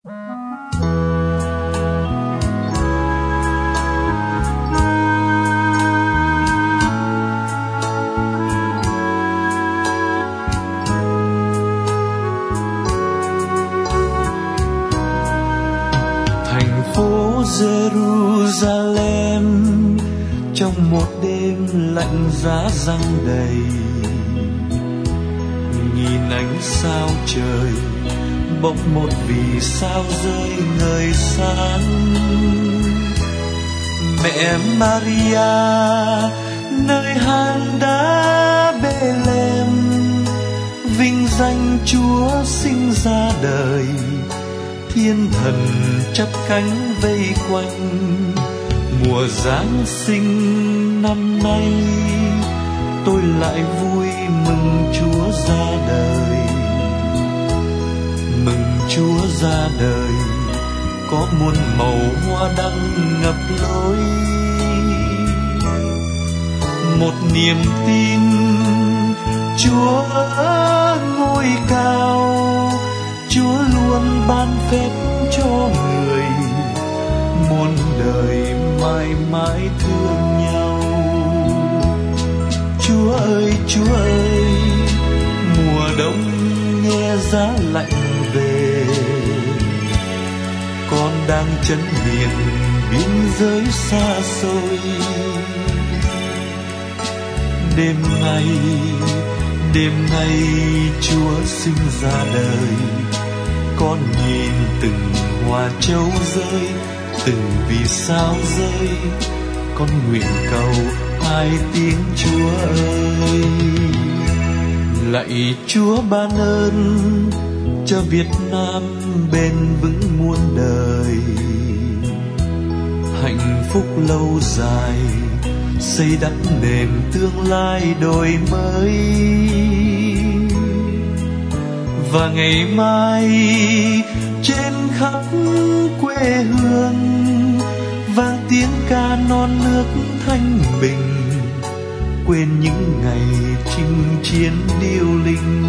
Thành phố Jerusalem trong một đêm lạnh giá giăng đầy, nhìn ánh sao trời bỗng một vì sao rơi ngời sáng. Mẹ Maria nơi hang đá Bethlehem, vinh danh Chúa sinh ra đời. Thiên thần chắp cánh vây quanh, mùa Giáng sinh năm nay tôi lại vui mừng Chúa ra đời. Mừng Chúa ra đời, có muôn màu hoa đăng ngập lối. Một niềm tin Chúa ngôi cao, Chúa luôn ban phép cho người, muôn đời mãi mãi thương nhau. Chúa ơi, mùa đông nghe giá lạnh về, con đang chấn miền biên giới xa xôi. Đêm nay Chúa sinh ra đời, con nhìn từng hoa châu rơi, từng vì sao rơi, con nguyện cầu hai tiếng Chúa ơi. Lạy Chúa ban ơn cho Việt Nam bền vững muôn đời, hạnh phúc lâu dài, xây đắp nền tương lai đổi mới. Và ngày mai trên khắp quê hương vang tiếng ca non nước thanh bình, quên những ngày chinh chiến điêu linh.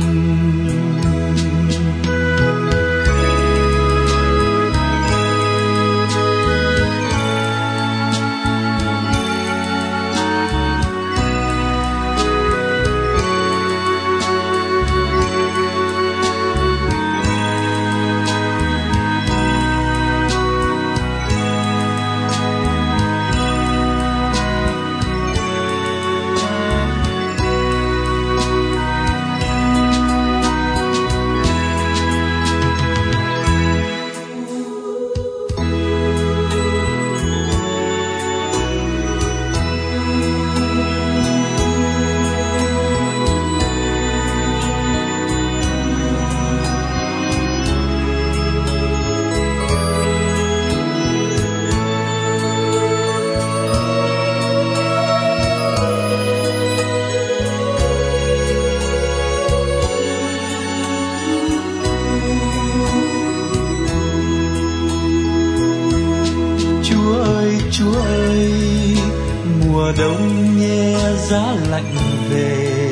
Chúa ơi, mùa đông nghe giá lạnh về,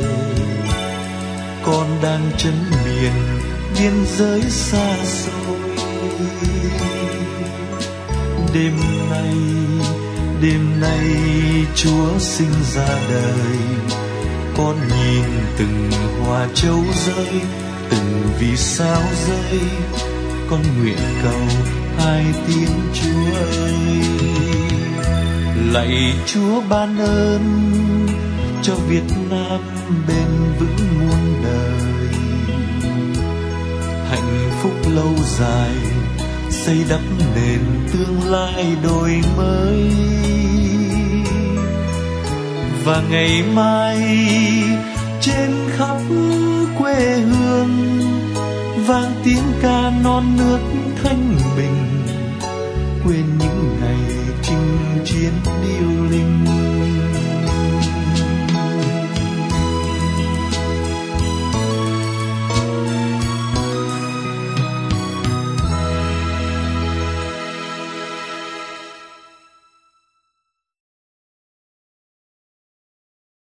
con đang trấn miền biên giới xa xôi. Đêm nay Chúa sinh ra đời, con nhìn từng hoa châu rơi, từng vì sao rơi, con nguyện cầu hai tiếng Chúa ơi. Lạy Chúa ban ơn cho Việt Nam bền vững muôn đời, hạnh phúc lâu dài, xây đắp nền tương lai đổi mới. Và ngày mai trên khắp quê hương vang tiếng ca non nước thanh bình, quên